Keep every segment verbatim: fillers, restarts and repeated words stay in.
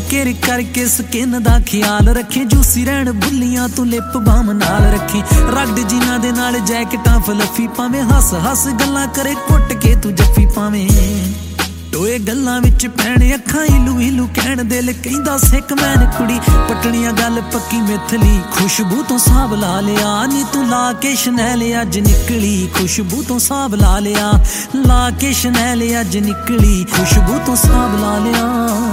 Care करके skin दा ख्याल रखे, जूसी रहन बुलियां तू लिप बाम नाल रखी, रगड़ जिन्हां दे नाल जैकटां फलफी पावें, हस हस गल्लां करे कुट के तू जफ्फी पावें, टोए गल्लां विच पैणे अखां इलू इलू कहण दिल कहंदा सिक मैन कुड़ी, पटणियां गल पक्की मिथली खुशबू तो साब ला लिया, नी तू ला के शनैल अज निकली खुशबू तो साब ला लिया, ला के शनैल अज निकली खुशबू तो साब ला लिया।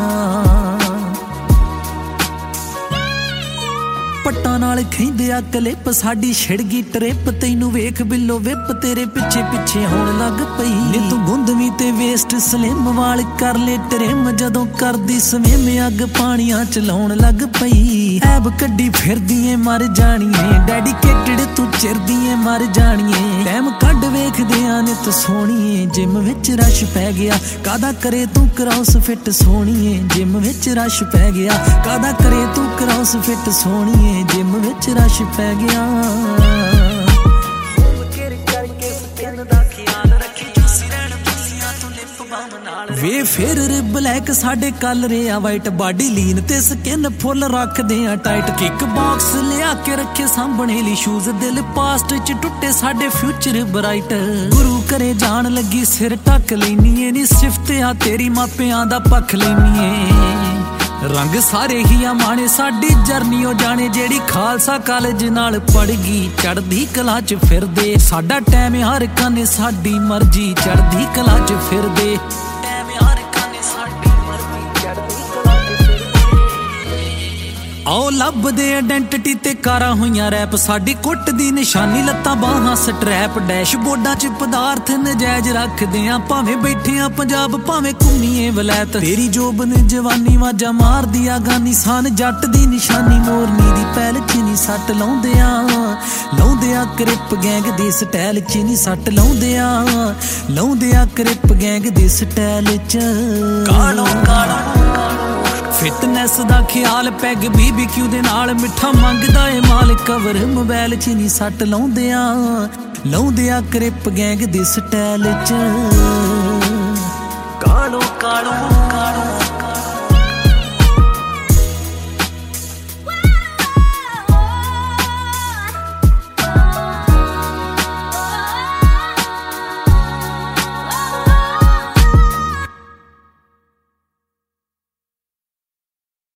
पट्टा नाल खैंदे आ कलिप साडी छिड़ गई ट्रिप, तैनू वेख बिलो विप तेरे पिछे पिछे होण लग पई, नी तू गुंदवी ते वेस्ट स्लिम वाल कर ले ट्रिम, जदों करदी स्विम अग पानियां च लाउण लग पई, ऐब कड्डी फिरदी मर जाणीए डेडिकेटेड तू चिरदी मर जाणीए, टाइम कढ वेखदे आ नित सोहणीए, जिम विच रश पै गया कादा करे तू क्रॉस फिट सोहणीए, जिम विच रश पै गया कादा करे तू क्रॉस फिट सोहणीए, जिम विच रश पै गया। वे फिर ब्लैक साडे कल रिया वाइट, बॉडी लीन ते स्किन फुल रखदे आ टाइट, किक बॉक्स लिया के रखे सामने ली शूज, दिल पास्ट च टुटे साडे फ्यूचर ब्राइट, गुरु करे जान लगी सिर ढक लैनी नी सिफत आ तेरी मापियां दा पख लैनी, रंग सारे ही आ माने साडी जरनी ओ जाने, जेड़ी खालसा कॉलेज नाल पढ़ गई चढ़दी कला च फिरदे, साडा टाइम हर काने साडी मर्जी चढ़दी कला च फिरदे, टाइम हर काने साडी मर्जी चढ़दी कला च फिरदे, आओ लभदे आइडेंटिटी ते कारा होइयां रैप, साडी कुट दी निशानी लत्तां बाहां स्ट्रैप, डैशबोर्डां च पदार्थ नजायज रखदे आ, भावें बैठे आ पंजाब भावें घुम्मीए वलैत, तेरी जोबन जवानी वाजा मार दिया गानी, सान जट दी निशानी मोरनी दी पैल च नी सट लाउंदे आ, लाउंदे आ क्रिप गैंग दे स्टाइल च नी सट लाउंदे आ, लाउंदे आ क्रिप गैंग दे स्टाइल च, कालो कालो फिटनेस दा ख्याल पैग बीबीक्यू दे नाल मिठा मंगदा ए माल, कवर मोबाइल च नी सट लाउंदे आ, लाउंदे आ क्रिप गैंग दे स्टाइल च, कालो कालो कालो।